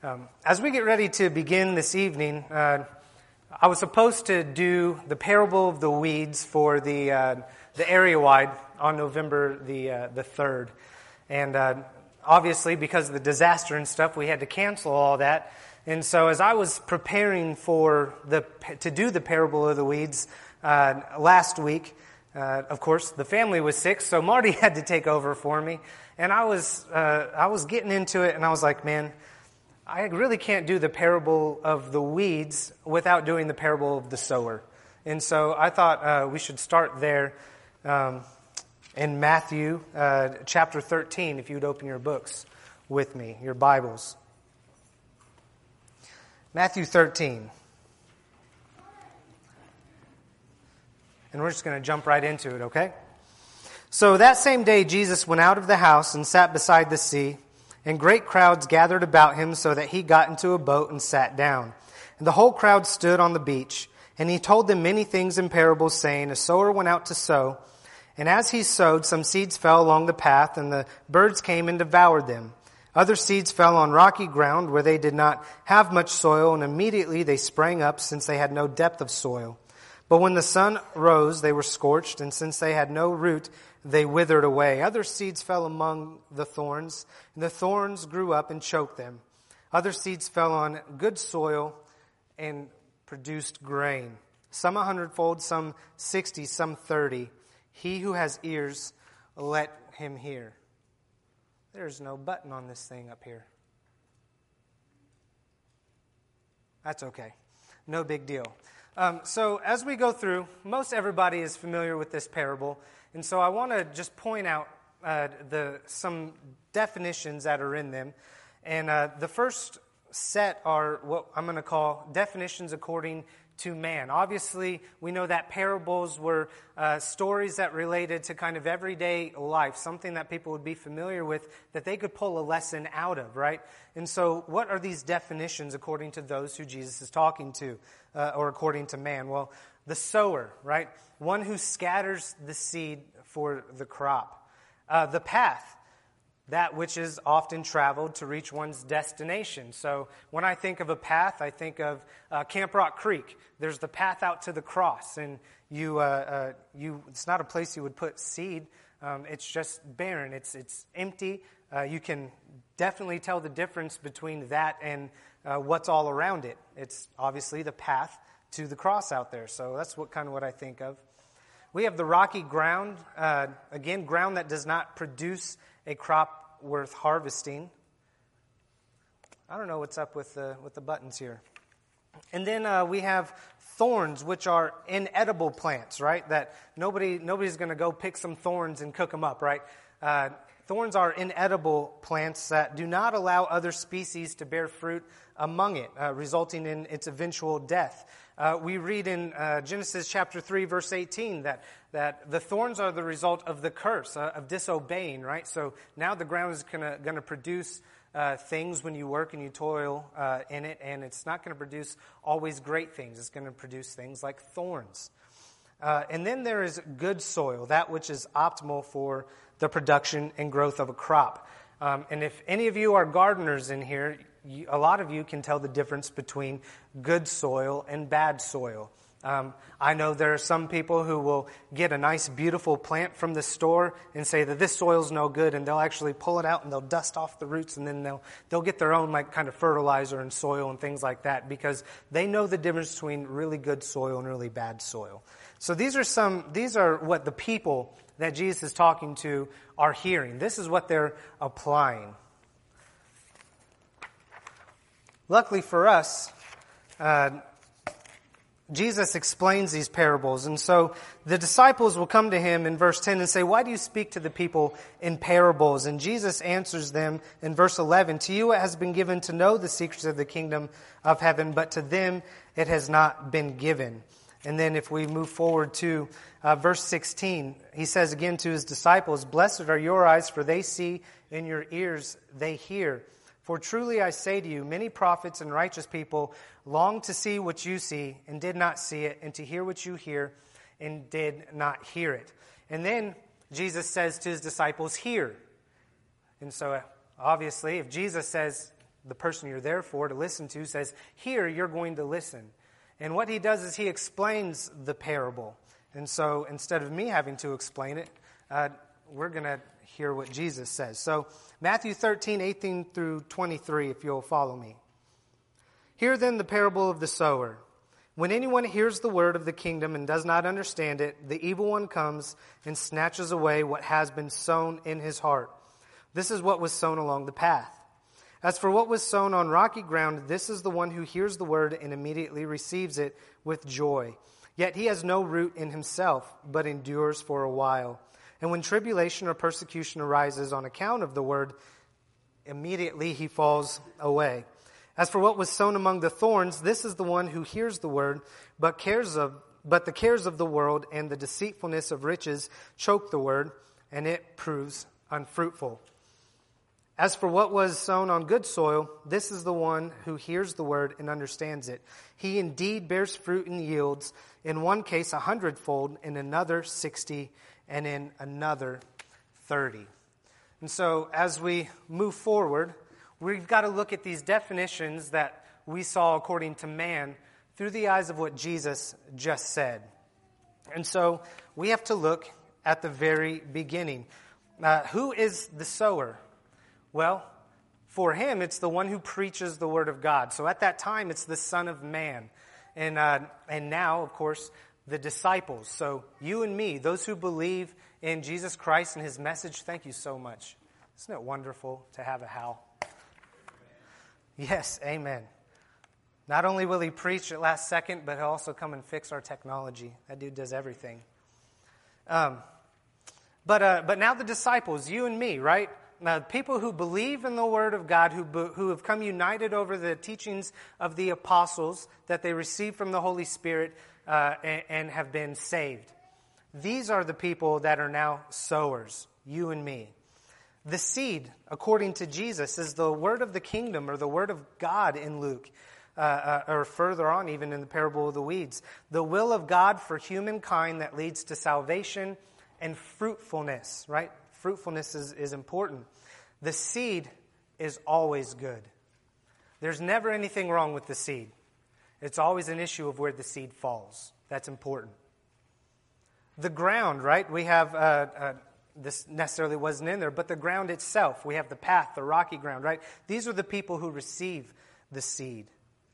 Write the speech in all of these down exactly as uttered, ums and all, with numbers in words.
Um, as we get ready to begin this evening, uh, I was supposed to do the parable of the weeds for the uh, the area wide on November the uh, the third, and uh, obviously because of the disaster and stuff, we had to cancel all that. And so, as I was preparing for the to do the parable of the weeds uh, last week, uh, of course the family was sick, so Marty had to take over for me, and I was uh, I was getting into it, and I was like, man, I really can't do the parable of the weeds without doing the parable of the sower. And so I thought uh, we should start there um, in Matthew uh, chapter thirteen, if you would open your books with me, your Bibles. Matthew thirteen. And we're just going to jump right into it, okay? So that same day Jesus went out of the house and sat beside the sea, and great crowds gathered about him so that he got into a boat and sat down. And the whole crowd stood on the beach. And he told them many things in parables, saying, a sower went out to sow. And as he sowed, some seeds fell along the path, and the birds came and devoured them. Other seeds fell on rocky ground where they did not have much soil, and immediately they sprang up, since they had no depth of soil. But when the sun rose, they were scorched, and since they had no root, they withered away. Other seeds fell among the thorns, and the thorns grew up and choked them. Other seeds fell on good soil and produced grain, some a hundredfold, some sixty, some thirty. He who has ears, let him hear. There's no button on this thing up here. That's okay. No big deal. Um, so as we go through, most everybody is familiar with this parable. And so I want to just point out uh, the some definitions that are in them. And uh, the first set are what I'm going to call definitions according to man. Obviously, we know that parables were uh, stories that related to kind of everyday life, something that people would be familiar with, that they could pull a lesson out of, right? And so what are these definitions according to those who Jesus is talking to, uh, or according to man? Well, the sower, right? One who scatters the seed for the crop. Uh, the path, that which is often traveled to reach one's destination. So when I think of a path, I think of uh, Camp Rock Creek. There's the path out to the cross, and you, uh, uh, you it's not a place you would put seed. Um, it's just barren. It's it's empty. Uh, you can definitely tell the difference between that and uh, what's all around it. It's obviously the path to the cross out there. So that's what kind of what I think of. We have the rocky ground, uh, again, ground that does not produce a crop worth harvesting. I don't know what's up with the with the buttons here. And then uh, we have thorns, which are inedible plants, right? That nobody nobody's going to go pick some thorns and cook them up, right? Uh, thorns are inedible plants that do not allow other species to bear fruit among it, uh, resulting in its eventual death. Uh, we read in uh, Genesis chapter three, verse eighteen, that, that the thorns are the result of the curse, uh, of disobeying, right? So now the ground is going to produce uh, things when you work and you toil uh, in it, and it's not going to produce always great things. It's going to produce things like thorns. Uh, and then there is good soil, that which is optimal for the production and growth of a crop. Um, and if any of you are gardeners in here, you, a lot of you can tell the difference between good soil and bad soil. Um, I know there are some people who will get a nice, beautiful plant from the store and say that this soil's no good, and they'll actually pull it out and they'll dust off the roots, and then they'll they'll get their own like kind of fertilizer and soil and things like that, because they know the difference between really good soil and really bad soil. So these are some these are what the people that Jesus is talking to are hearing. This is what they're applying. Luckily for us, uh, Jesus explains these parables. And so the disciples will come to him in verse ten and say, why do you speak to the people in parables? And Jesus answers them in verse eleven, to you it has been given to know the secrets of the kingdom of heaven, but to them it has not been given. And then if we move forward to uh, verse sixteen, he says again to his disciples, blessed are your eyes, for they see, and your ears they hear. For truly I say to you, many prophets and righteous people longed to see what you see and did not see it, and to hear what you hear and did not hear it. And then Jesus says to his disciples, hear. And so obviously if Jesus says the person you're there for to listen to says, here, you're going to listen. And what he does is he explains the parable. And so instead of me having to explain it, uh, we're going to hear what Jesus says. So Matthew thirteen, eighteen through twenty-three, if you'll follow me. Hear then the parable of the sower. When anyone hears the word of the kingdom and does not understand it, the evil one comes and snatches away what has been sown in his heart. This is what was sown along the path. As for what was sown on rocky ground, this is the one who hears the word and immediately receives it with joy. Yet he has no root in himself, but endures for a while. And when tribulation or persecution arises on account of the word, immediately he falls away. As for what was sown among the thorns, this is the one who hears the word, but cares of but the cares of the world and the deceitfulness of riches choke the word, and it proves unfruitful. As for what was sown on good soil, this is the one who hears the word and understands it. He indeed bears fruit and yields, in one case a hundredfold, in another sixty, and in another thirty. And so as we move forward, we've got to look at these definitions that we saw according to man through the eyes of what Jesus just said. And so we have to look at the very beginning. Uh, who is the sower? Well, for him, it's the one who preaches the word of God. So at that time, it's the Son of Man. And uh, and now, of course, the disciples. So you and me, those who believe in Jesus Christ and his message, thank you so much. Isn't it wonderful to have a Hal? Yes, amen. Not only will he preach at last second, but he'll also come and fix our technology. That dude does everything. Um, but uh, but now the disciples, you and me, right? Now, people who believe in the Word of God, who who have come united over the teachings of the apostles that they received from the Holy Spirit uh, and, and have been saved. These are the people that are now sowers, you and me. The seed, according to Jesus, is the word of the kingdom or the word of God in Luke, uh, uh, or further on even in the parable of the weeds. The will of God for humankind that leads to salvation and fruitfulness, right? Fruitfulness is, is important. The seed is always good. There's never anything wrong with the seed. It's always an issue of where the seed falls. That's important. The ground, right? We have... Uh, uh, This necessarily wasn't in there, but the ground itself. We have the path, the rocky ground, right? These are the people who receive the seed.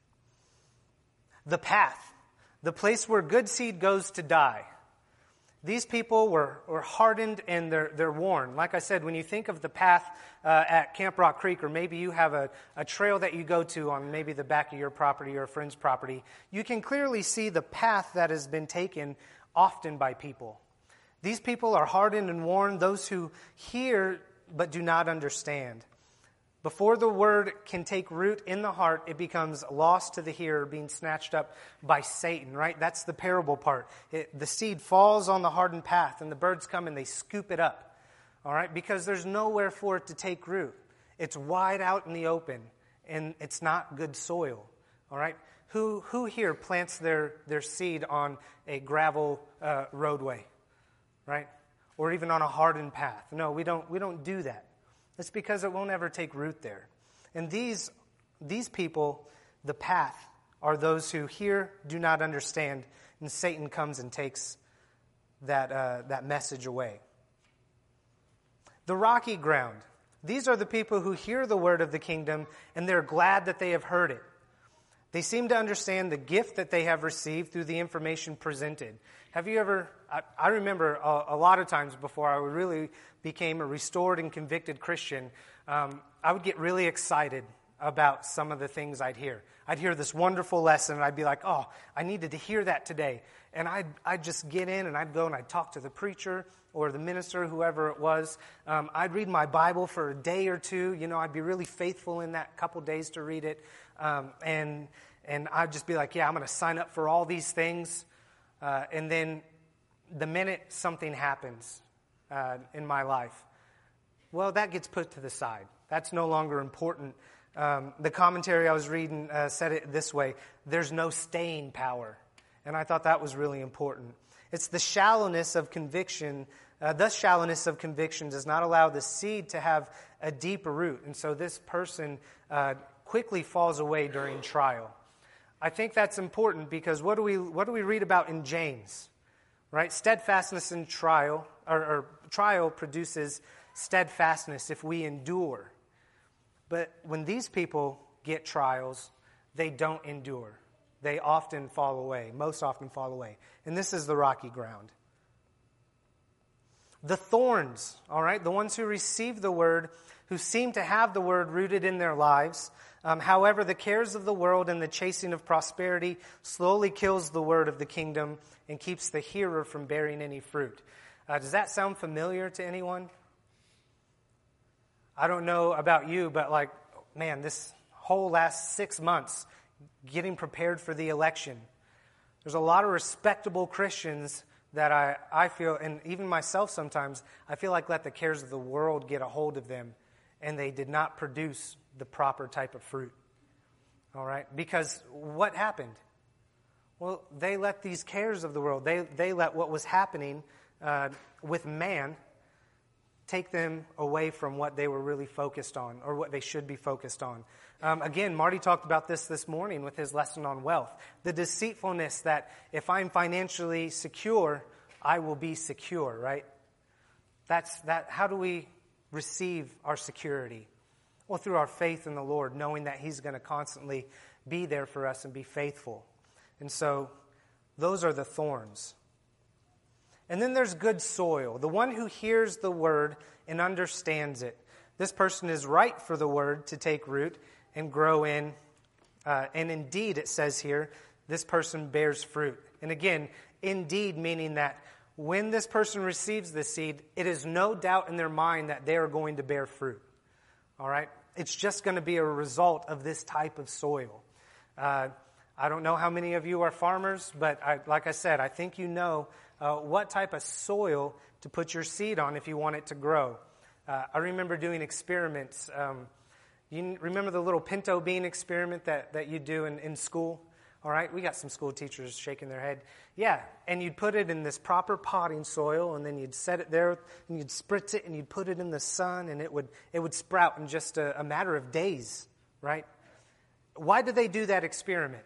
The path, the place where good seed goes to die. These people were, were hardened and they're, they're worn. Like I said, when you think of the path uh, at Camp Rock Creek, or maybe you have a, a trail that you go to on maybe the back of your property or a friend's property, you can clearly see the path that has been taken often by people. These people are hardened and worn, those who hear but do not understand. Before the word can take root in the heart, it becomes lost to the hearer, being snatched up by Satan, right? That's the parable part. It, the seed falls on the hardened path, and the birds come and they scoop it up, all right? Because there's nowhere for it to take root. It's wide out in the open, and it's not good soil, all right? Who, who here plants their, their seed on a gravel uh, roadway? Right? Or even on a hardened path. No, we don't we don't do that. It's because it won't ever take root there. And these these people, the path, are those who hear, do not understand, and Satan comes and takes that uh, that message away. The rocky ground. These are the people who hear the word of the kingdom, and they're glad that they have heard it. They seem to understand the gift that they have received through the information presented. Have you ever, I, I remember a, a lot of times before I really became a restored and convicted Christian, um, I would get really excited about some of the things I'd hear. I'd hear this wonderful lesson, and I'd be like, oh, I needed to hear that today. And I'd, I'd just get in, and I'd go and I'd talk to the preacher or the minister, whoever it was. Um, I'd read my Bible for a day or two. You know, I'd be really faithful in that couple days to read it. Um, and and I'd just be like, yeah, I'm going to sign up for all these things. Uh, and then the minute something happens uh, in my life, well, that gets put to the side. That's no longer important. Um, the commentary I was reading uh, said it this way: there's no staying power. And I thought that was really important. It's the shallowness of conviction. Uh, thus, shallowness of conviction does not allow the seed to have a deeper root. And so this person uh, quickly falls away during trial. I think that's important because what do we what do we read about in James? Right? Steadfastness in trial, or, or trial produces steadfastness if we endure. But when these people get trials, they don't endure. They often fall away, most often fall away. And this is the rocky ground. The thorns, all right, the ones who receive the word, who seem to have the word rooted in their lives. Um, however, the cares of the world and the chasing of prosperity slowly kills the word of the kingdom and keeps the hearer from bearing any fruit. Uh, does that sound familiar to anyone? I don't know about you, but like, man, this whole last six months, getting prepared for the election, there's a lot of respectable Christians that I, I feel, and even myself sometimes, I feel like let the cares of the world get a hold of them, and they did not produce the proper type of fruit. All right? Because what happened? Well, they let these cares of the world, they, they let what was happening uh, with man take them away from what they were really focused on, or what they should be focused on. Um, again, Marty talked about this this morning with his lesson on wealth. The deceitfulness that if I'm financially secure, I will be secure, right? That's that. How do we receive our security? Well, through our faith in the Lord, knowing that He's going to constantly be there for us and be faithful. And so, those are the thorns. And then there's good soil, the one who hears the word and understands it. This person is ripe for the word to take root and grow in. Uh, and indeed, it says here, this person bears fruit. And again, indeed meaning that when this person receives the seed, it is no doubt in their mind that they are going to bear fruit. All right? It's just going to be a result of this type of soil. Uh, I don't know how many of you are farmers, but I, like I said, I think you know uh, what type of soil to put your seed on if you want it to grow. Uh, I remember doing experiments. Um, you remember the little pinto bean experiment that, that you do in, in school? All right, we got some school teachers shaking their head. Yeah, and you'd put it in this proper potting soil, and then you'd set it there, and you'd spritz it, and you'd put it in the sun, and it would it would sprout in just a, a matter of days, right? Why do they do that experiment?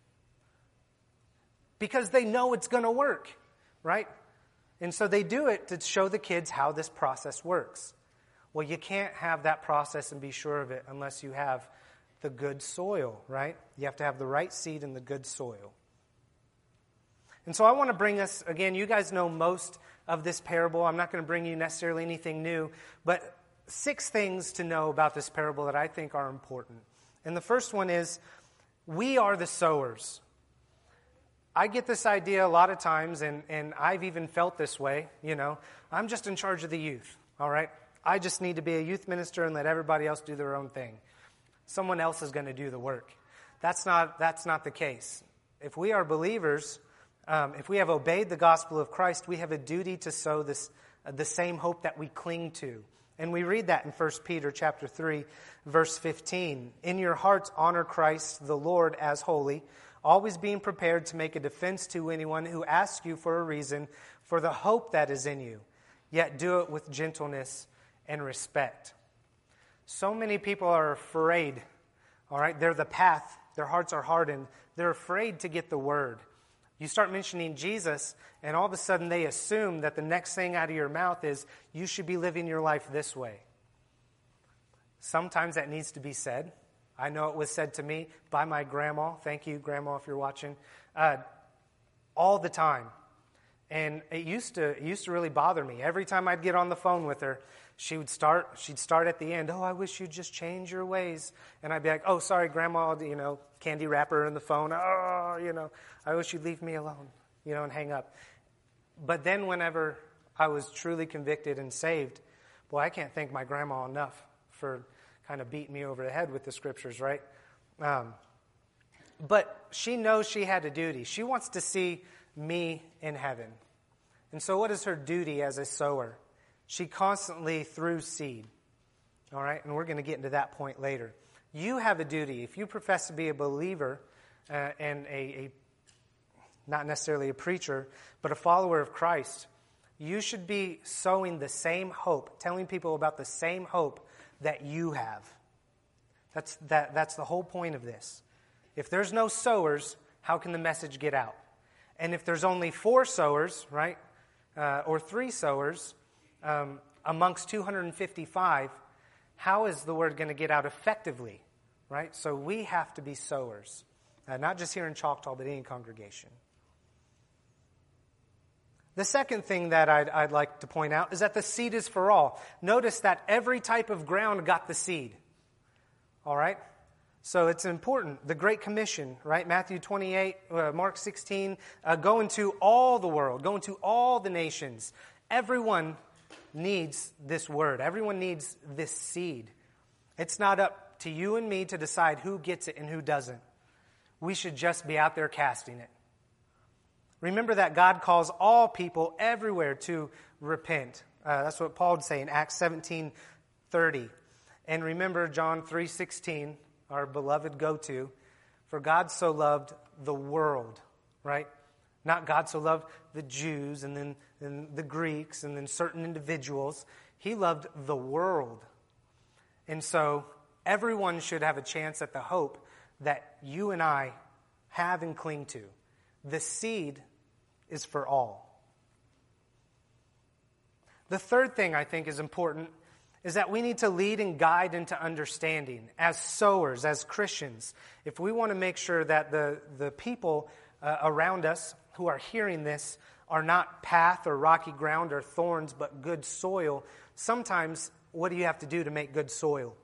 Because they know it's going to work, right? And so they do it to show the kids how this process works. Well, you can't have that process and be sure of it unless you have the good soil, right? You have to have the right seed in the good soil. And so I want to bring us, again, you guys know most of this parable. I'm not going to bring you necessarily anything new, but six things to know about this parable that I think are important. And the first one is, we are the sowers. I get this idea a lot of times, and, and I've even felt this way, you know. I'm just in charge of the youth, all right? I just need to be a youth minister and let everybody else do their own thing. Someone else is going to do the work. That's not, that's not the case. If we are believers, um, if we have obeyed the gospel of Christ, we have a duty to sow this, uh, the same hope that we cling to. And we read that in First Peter chapter three, verse fifteen. In your hearts honor Christ the Lord as holy, always being prepared to make a defense to anyone who asks you for a reason for the hope that is in you, yet do it with gentleness and respect. So many people are afraid, all right? They're the path. Their hearts are hardened. They're afraid to get the word. You start mentioning Jesus, and all of a sudden they assume that the next thing out of your mouth is, you should be living your life this way. Sometimes that needs to be said. I know it was said to me by my grandma. Thank you, Grandma, if you're watching. Uh, all the time. And it used to it used to really bother me. Every time I'd get on the phone with her, she would start, she'd start at the end, oh, I wish you'd just change your ways. And I'd be like, oh, sorry, Grandma, you know, candy wrapper in the phone. Oh, you know, I wish you'd leave me alone, you know, and hang up. But then whenever I was truly convicted and saved, boy, I can't thank my grandma enough for kind of beating me over the head with the scriptures, right? Um, but she knows she had a duty. She wants to see me in heaven. And so what is her duty as a sower? She constantly threw seed. All right? And we're going to get into that point later. You have a duty. If you profess to be a believer uh, and a, a, not necessarily a preacher, but a follower of Christ, you should be sowing the same hope, telling people about the same hope that you have. That's, that, that's the whole point of this. If there's no sowers, how can the message get out? And if there's only four sowers, right, uh, or three sowers um, amongst two hundred fifty-five, how is the word going to get out effectively, right? So we have to be sowers, uh, not just here in Choctaw, but any congregation. The second thing that I'd, I'd like to point out is that the seed is for all. Notice that every type of ground got the seed. All right? So it's important. The Great Commission, right? Matthew twenty-eight, uh, Mark sixteen, uh, go into all the world, go into all the nations. Everyone needs this word. Everyone needs this seed. It's not up to you and me to decide who gets it and who doesn't. We should just be out there casting it. Remember that God calls all people everywhere to repent. Uh, that's what Paul would say in Acts seventeen thirty. And remember John three sixteen, our beloved go-to. For God so loved the world, right? Not God so loved the Jews and then and the Greeks and then certain individuals. He loved the world. And so everyone should have a chance at the hope that you and I have and cling to. The seed is for all. The third thing I think is important is that we need to lead and guide into understanding as sowers, as Christians. If we want to make sure that the, the people uh, around us who are hearing this are not path or rocky ground or thorns, but good soil, sometimes what do you have to do to make good soil?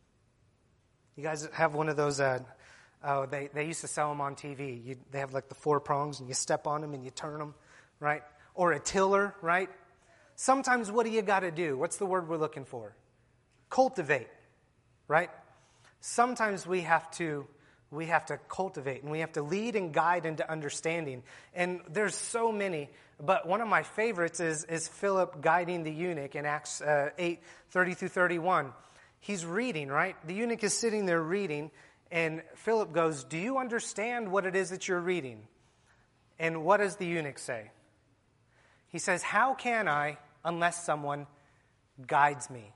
You guys have one of those, uh, oh, they, they used to sell them on T V. You, they have like the four prongs and you step on them and you turn them, right? Or a tiller, right? Sometimes what do you got to do? What's the word we're looking for? Cultivate, right? Sometimes we have to we have to cultivate and we have to lead and guide into understanding. And there's so many, but one of my favorites is is Philip guiding the eunuch in Acts uh, eight thirty through thirty-one. He's reading, right? The eunuch is sitting there reading, and Philip goes, "Do you understand what it is that you're reading?" And what does the eunuch say? He says, "How can I unless someone guides me?"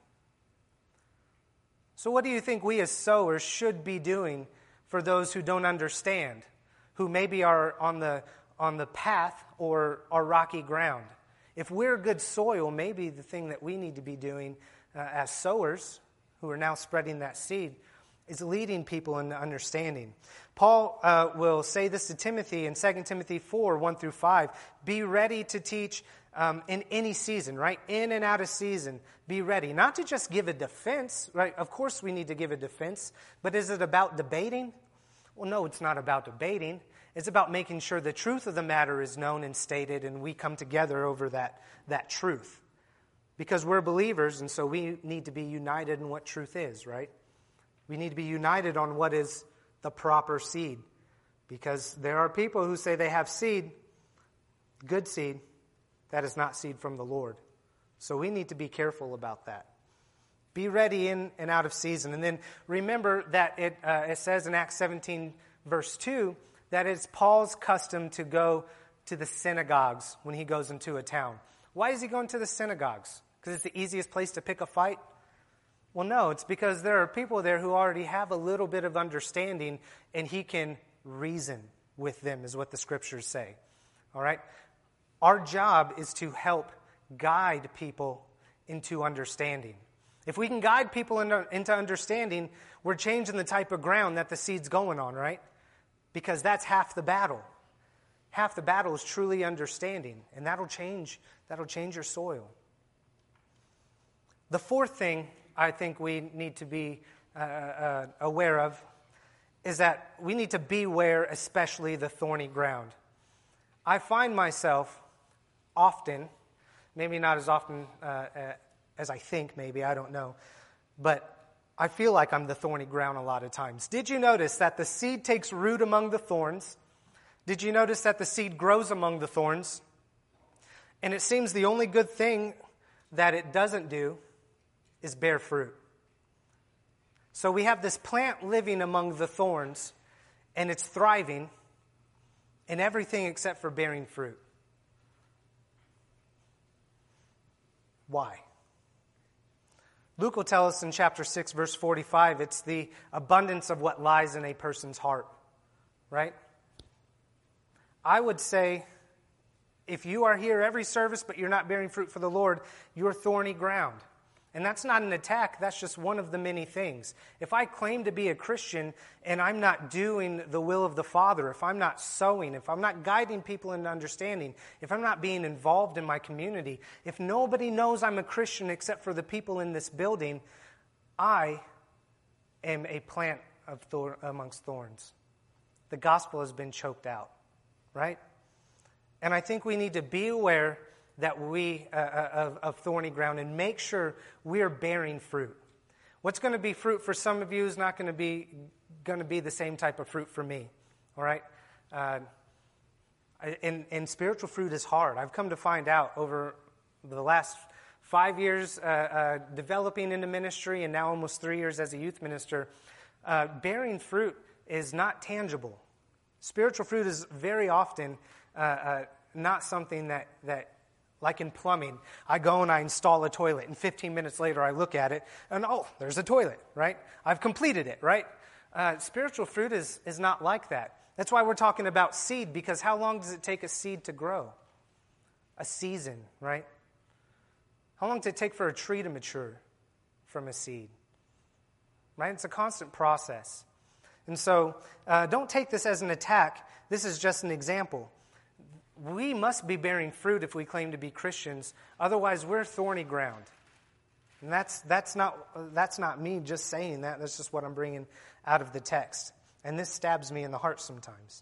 So what do you think we as sowers should be doing for those who don't understand, who maybe are on the on the path or are rocky ground? If we're good soil, maybe the thing that we need to be doing uh, as sowers, who are now spreading that seed, is leading people into understanding. Paul uh, will say this to Timothy in Second Timothy four, one through five. Be ready to teach um, in any season, right? In and out of season. Be ready. Not to just give a defense, right? Of course we need to give a defense. But is it about debating? Well, no, it's not about debating. It's about making sure the truth of the matter is known and stated, and we come together over that, that truth. Because we're believers, and so we need to be united in what truth is, right? We need to be united on what is the proper seed. Because there are people who say they have seed, good seed, that is not seed from the Lord. So we need to be careful about that. Be ready in and out of season. And then remember that it, uh, it says in Acts seventeen, verse two, that it's Paul's custom to go to the synagogues when he goes into a town. Why is he going to the synagogues? Because it's the easiest place to pick a fight? Well, no, it's because there are people there who already have a little bit of understanding, and he can reason with them, is what the scriptures say. All right? Our job is to help guide people into understanding. If we can guide people into, into understanding, we're changing the type of ground that the seed's going on, right? Because that's half the battle. Half the battle is truly understanding, and that'll change, that'll change your soil. The fourth thing I think we need to be uh, uh, aware of is that we need to beware especially the thorny ground. I find myself often, maybe not as often uh, uh, as I think, maybe, I don't know, but I feel like I'm the thorny ground a lot of times. Did you notice that the seed takes root among the thorns? Did you notice that the seed grows among the thorns? And it seems the only good thing that it doesn't do is bear fruit. So we have this plant living among the thorns, and it's thriving in everything except for bearing fruit. Why? Luke will tell us in chapter six, verse forty-five, it's the abundance of what lies in a person's heart, right? I would say, if you are here every service but you're not bearing fruit for the Lord, you're thorny ground. And that's not an attack, that's just one of the many things. If I claim to be a Christian and I'm not doing the will of the Father, if I'm not sowing, if I'm not guiding people into understanding, if I'm not being involved in my community, if nobody knows I'm a Christian except for the people in this building, I am a plant of thor- amongst thorns. The gospel has been choked out, right? And I think we need to be aware that we uh, of, of thorny ground and make sure we are bearing fruit. What's going to be fruit for some of you is not going to be going to be the same type of fruit for me. All right, uh, and, and spiritual fruit is hard. I've come to find out over the last five years uh, uh, developing into ministry, and now almost three years as a youth minister. Uh, bearing fruit is not tangible. Spiritual fruit is very often uh, uh, not something that that. Like in plumbing, I go and I install a toilet, and fifteen minutes later I look at it, and oh, there's a toilet, right? I've completed it, right? Uh, spiritual fruit is, is not like that. That's why we're talking about seed, because how long does it take a seed to grow? A season, right? How long does it take for a tree to mature from a seed? Right? It's a constant process. And so uh, don't take this as an attack. This is just an example. We must be bearing fruit if we claim to be Christians. Otherwise, we're thorny ground. And that's that's not that's not me just saying that. That's just what I'm bringing out of the text. And this stabs me in the heart sometimes.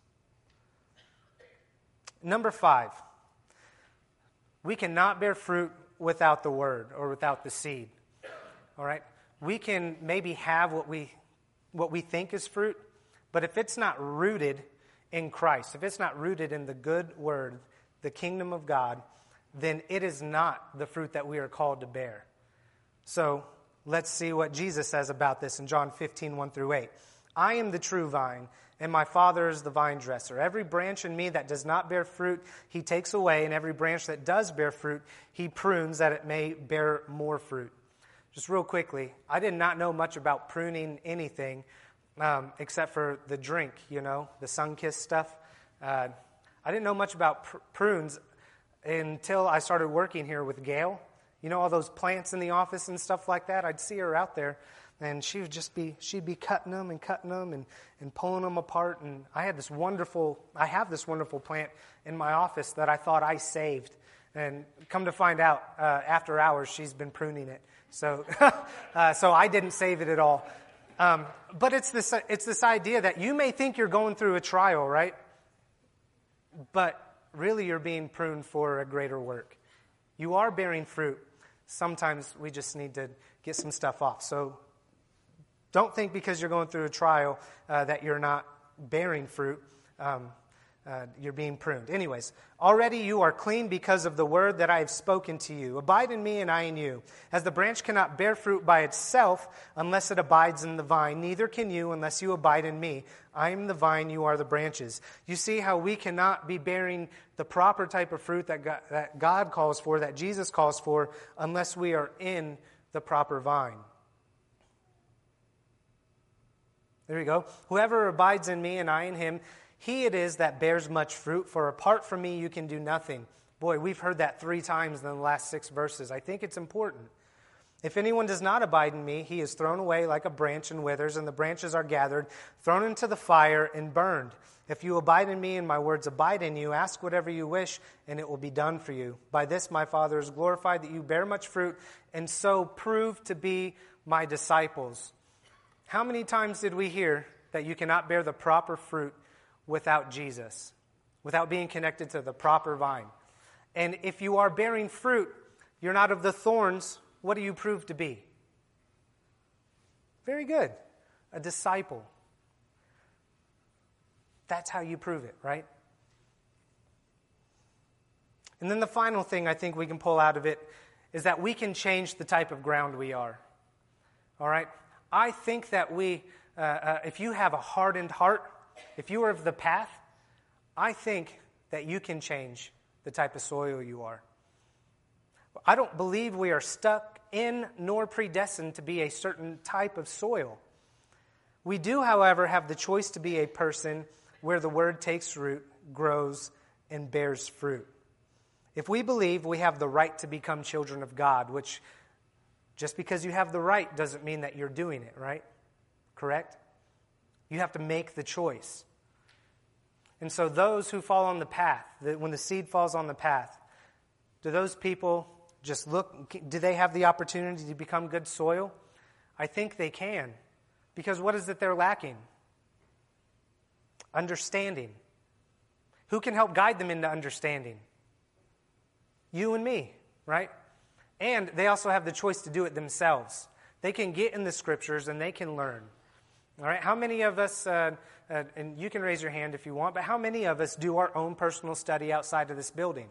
Number five, we cannot bear fruit without the word or without the seed. All right? We can maybe have what we what we think is fruit, but if it's not rooted in Christ, if it's not rooted in the good word, the kingdom of God, then it is not the fruit that we are called to bear. So let's see what Jesus says about this in John fifteen, one through eight. I am the true vine, and my Father is the vine dresser. Every branch in me that does not bear fruit, he takes away, and every branch that does bear fruit, he prunes that it may bear more fruit. Just real quickly, I did not know much about pruning anything, Um, except for the drink, you know, the sun-kissed stuff. Uh, I didn't know much about pr- prunes until I started working here with Gail. You know, all those plants in the office and stuff like that. I'd see her out there, and she would just be, she'd be cutting them and cutting them and, and pulling them apart. And I had this wonderful, I have this wonderful plant in my office that I thought I saved. And come to find out, uh, after hours, she's been pruning it. So, uh, so I didn't save it at all. Um, but it's this it's this idea that you may think you're going through a trial, right? But really you're being pruned for a greater work. You are bearing fruit. Sometimes we just need to get some stuff off. So don't think because you're going through a trial uh, that you're not bearing fruit. Um, uh, you're being pruned. Anyways, already you are clean because of the word that I have spoken to you. Abide in me and I in you. As the branch cannot bear fruit by itself unless it abides in the vine, neither can you unless you abide in me. I am the vine, you are the branches. You see how we cannot be bearing the proper type of fruit that God, that God calls for, that Jesus calls for, unless we are in the proper vine. There you go. Whoever abides in me and I in him, he it is that bears much fruit, for apart from me you can do nothing. Boy, we've heard that three times in the last six verses. I think it's important. If anyone does not abide in me, he is thrown away like a branch and withers, and the branches are gathered, thrown into the fire, and burned. If you abide in me and my words abide in you, ask whatever you wish, and it will be done for you. By this my Father is glorified, that you bear much fruit, and so prove to be my disciples. How many times did we hear that you cannot bear the proper fruit without Jesus, without being connected to the proper vine? And if you are bearing fruit, you're not of the thorns, what do you prove to be? Very good. A disciple. That's how you prove it, right? And then the final thing I think we can pull out of it is that we can change the type of ground we are. All right? I think that we, uh, uh, if you have a hardened heart, if you are of the path, I think that you can change the type of soil you are. I don't believe we are stuck in nor predestined to be a certain type of soil. We do, however, have the choice to be a person where the word takes root, grows, and bears fruit. If we believe we have the right to become children of God, which just because you have the right doesn't mean that you're doing it, right? Correct? You have to make the choice. And so those who fall on the path, that when the seed falls on the path, do those people just look, do they have the opportunity to become good soil? I think they can. Because what is it they're lacking? Understanding. Who can help guide them into understanding? You and me, right? And they also have the choice to do it themselves. They can get in the scriptures and they can learn. All right, how many of us, uh, uh, and you can raise your hand if you want, but how many of us do our own personal study outside of this building?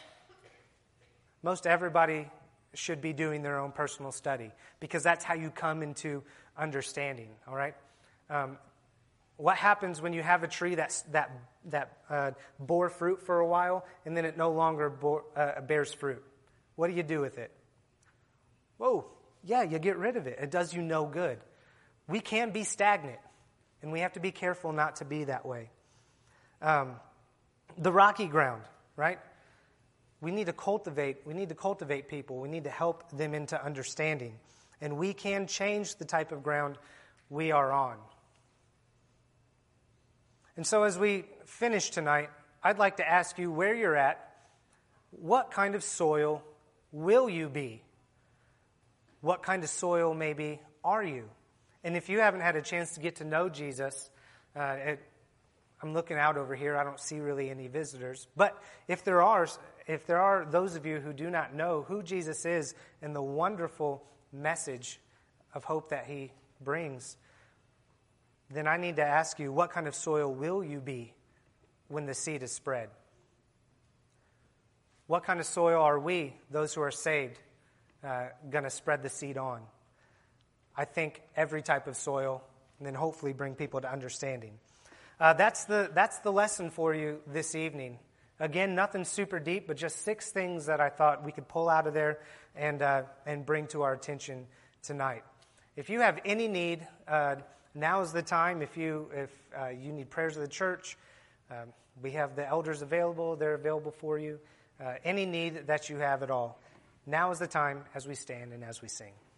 Most everybody should be doing their own personal study because that's how you come into understanding, all right? Um, what happens when you have a tree that's, that that uh, bore fruit for a while and then it no longer bore, uh, bears fruit? What do you do with it? Whoa, yeah, you get rid of it. It does you no good. We can be stagnant, and we have to be careful not to be that way. Um, the rocky ground, right? We need to cultivate, we need to cultivate people. We need to help them into understanding. And we can change the type of ground we are on. And so as we finish tonight, I'd like to ask you where you're at. What kind of soil will you be? What kind of soil maybe are you? And if you haven't had a chance to get to know Jesus, uh, it, I'm looking out over here. I don't see really any visitors. But if there are, if there are those of you who do not know who Jesus is and the wonderful message of hope that he brings, then I need to ask you, what kind of soil will you be when the seed is spread? What kind of soil are we, those who are saved, uh, going to spread the seed on? I think every type of soil, and then hopefully bring people to understanding. Uh, that's the that's the lesson for you this evening. Again, nothing super deep, but just six things that I thought we could pull out of there and uh, and bring to our attention tonight. If you have any need, uh, now is the time. If you if uh, you need prayers of the church, um, we have the elders available. They're available for you. Uh, any need that you have at all, now is the time as we stand and as we sing.